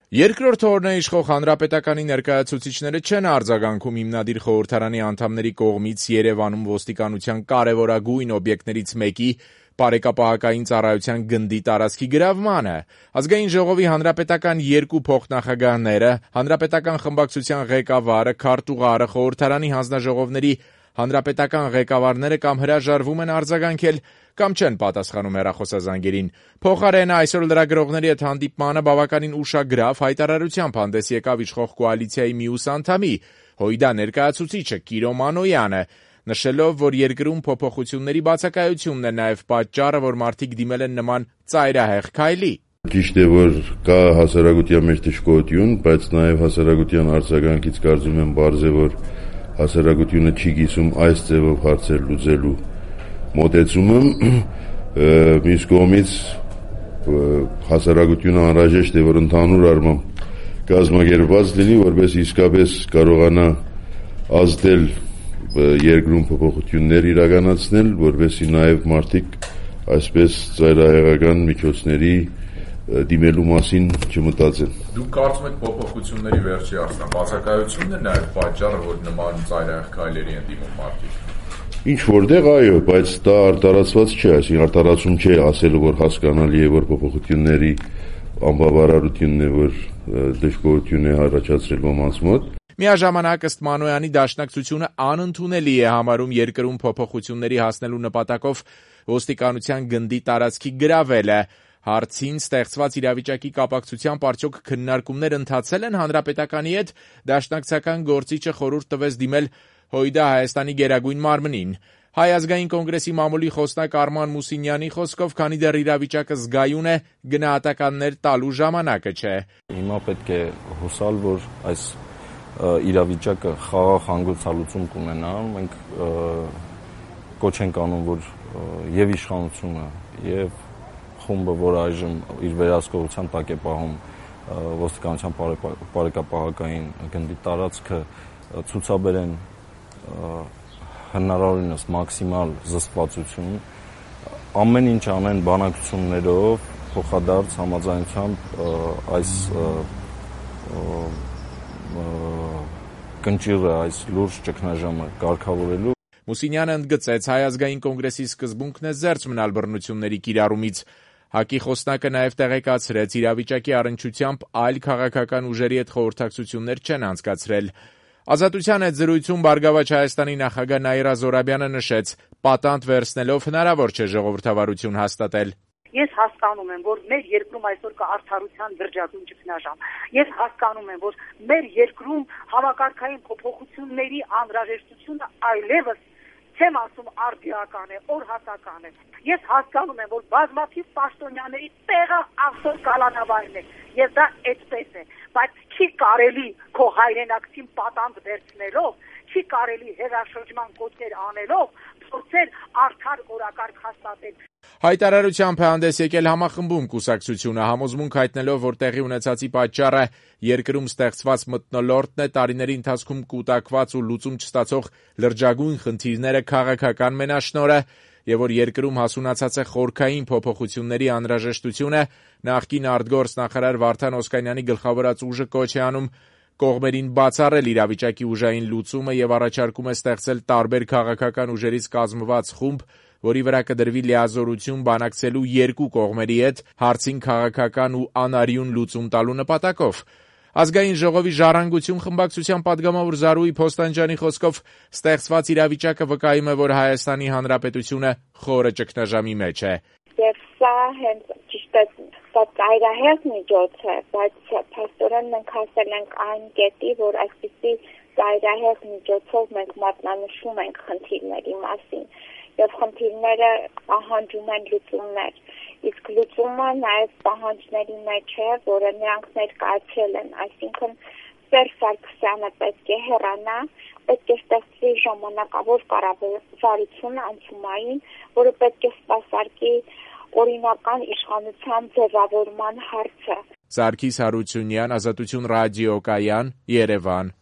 Երկրորդ օրն է իշխող հանրապետականի ներկայացուցիչները չեն արձագանքում հիմնադիր խորհրդարանի անդամների կողմից Երևանում ոստիկանության կարևորագույն օբյեկտներից մեկի բարեկապահական ծառայության գնդի տարածքի գրավմանը։ Ազգային ժողովի հանրապետական երկու փոխնախագահները, հանրապետական խմբակցության ղեկավարը, քարտուղարը, խորհրդարանի հանձնաժողովների հանրապետական ղեկավարները կամ հրաժարվում են արձագանքել, կամ չեն պատասխանում հեռախոսազանգերին։ Փոխարենը այսօր լրագրողների հետ հանդիպմանը բավականին ուշագրավ հայտարարությամբ հանդես եկավ իշխող կոալիցիայի մյուս անդամի, ՀՅԴ ներկայացուցիչը Կիրո Մանոյանը, նշելով, որ երկրում փոփոխությունների բացակայությունն է նաև պատճառը, որ մարդիկ դիմել են նման ծայրահեղ քայլի։ Ճիշտ է, որ կա հասարակության մեջ դժգոհություն, բայց նաև հասարակության արձագանքից կարծում եմ բարձ է, որ հասարակությունը չի գիսում այս ձևով հարցեր լուծելու մոտեցումը, մյուս կողմից հասարակությունը անհրաժեշտ է, որ ընդհանուր առմամբ կազմակերպված լինի, որպես իսկապես կարողանա ազդել երկրում փոփոխություններ իրականացնել, որպեսզի նաև մարդիկ այսպես ծայրահեղական միջոցների դիմելու մասին չմտածեն։ Դուք կարծում եք փոփոխությունների վերջի արդյունք բացակայությունն է նաև պատճառը, որ նման ծայրահեղ քայլերի են դիմում մարդիկ։ Ինչ որտեղ այո, բայց դա արտարացված չէ, այսինքն արտարացում չէ ասելու, որ հասկանալի է, որ փոփոխությունների անբավարարությունն է, որ դժգոհություն է առաջացրել ոմանց մոտ։ Միաժամանակ ըստ Մանոյանի դաշնակցությունը անընդունելի է համարում երկրում փոփոխությունների հասնելու նպատակով ոստիկանության գնդի տարածքի գրավելը։ Հարցին ստեղծված իրավիճակի կապակցությամբ արդյոք քննարկումներ ընթացել են հանրապետականի հետ, դաշնակցական գործիչը խորհուրդ տվեց դիմել ՀՅԴ Հայաստանի գերագույն մարմնին։ Հայ ազգային կոնգրեսի մամուլի խոսնակ Արման Մուսինյանի խոսքով, քանի դեռ իրավիճակը զգայուն է, գնահատականներ տալու ժամանակը չէ։ Հիմա պետք է հուսալ, որ այս իրավիճակը խաղաղ հանգուցալուծում կունենա։ Մենք կոչ ենք անում, որ եւ իշխանությունը եւ խումբը, որ այժմ իր վերահսկողության տակ է պահում ոստիկանության բարեկապահական գնդի տարածքը, ցուցաբերեն հնարավորինս մաքսիմալ զսպվածություն, ամեն ինչ անեն բանակցություններով, փոխադարձ համաձայնությամբ այս կնճիռը, այս լուրջ ճգնաժամը կարգավորելու։ Մուսինյանը ընդգծեց, Հայ ազգային կոնգրեսի սկզբունքն է զերծ մնալ բռնությունների կիրառումից։ ՀԱԿ-ի խոսնակը նաև տեղեկացրեց, իրավիճակի առնչությամբ այլ քաղաքական ուժերի հետ խորհրդակցություններ չեն անցկացրել։ Ազատության հետ զրույցում Բարգավաճ Հայաստանի նախագահ Նաիրա Զոհրաբյանը նշեց, պատանդ վերցնելով հնարավոր չէ ժողովրդավարություն հաստատել։ Ես հասկանում եմ, որ մեր երկրում այսօր կա արդարության բրջագույն ճգնաժամ։ Ես հասկանում եմ, որ մեր երկրում համակարգային փոփոխությունների անհրաժեշտությունը այլևս չեմ ասում արդիական է, օրհասական է։ Ես հասկանում եմ, որ բազմաթիվ պաշտոնյաների տեղը ավսոր կալանավայրն է, եւ դա այդպես է, բայց չի կարելի քո հայրենակցին պատանդ վերցնելով, չի կարելի հերաշրջման կոչեր անելով փորձել արդար օրակարգ հաստատել։ Հայտարարությամբ է հանդես եկել համախմբում կուսակցությունը, համոզմունք հայտնելով, որ տեղի ունեցածի պատճառը երկրում ստեղծված մթնոլորտն է, տարիների ընթացքում կուտակված ու լուծում չստացող լրջագույն խնդիրները քաղաքական մենաշնորհը, եւ որ երկրում հասունացած է խորքային փոփոխությունների անհրաժեշտությունը, նախկին արտգործնախարար Վարդան Օսկանյանի գլխավորած ուժը կոչ է անում կողմերին բացառել իրավիճակի ուժային լուծումը եւ առաջարկում է ստեղծել տարբեր քաղաքական ուժերից կազմված խումբ, որի վրա կդրվի լիազորություն բանակցելու երկու կողմերի հետ հարցին քաղաքական ու անարյուն լուծում տալու նպատակով։ Ազգային ժողովի Ժառանգություն խմբակցության падգամավոր Զարուհի Փոստանջյանի խոսքով ստեղծված իրավիճակը վկայում է, որ Հայաստանի Հանրապետությունը խորը ճգնաժամի մեջ է։ Եվ սա հենց ճիշտ է, սա ծայրահեղ միջոց է, բայց փաստորեն մենք հասել ենք այն կետի, որ այսպիսի ծայրահեղ միջոցով մենք մատնանշում ենք խնդիրների մասին, եւ խնդիրները պահանջում են լուծումներ, իսկ լուծումը նաեւ պահանջների մեջ է, որը նրանք ներկայացրել են, այսինքն Սերժ Սարգսյանը պետք է հեռանա, պետք է ստեղծվի ժամանակավոր կառավարություն անցումային, որը պետք է սպասարկի օրինական իշխանության ձևավորման հարցը։ Սարգիս Հարությունյան, Ազատություն ռադիոկայան, Երևան։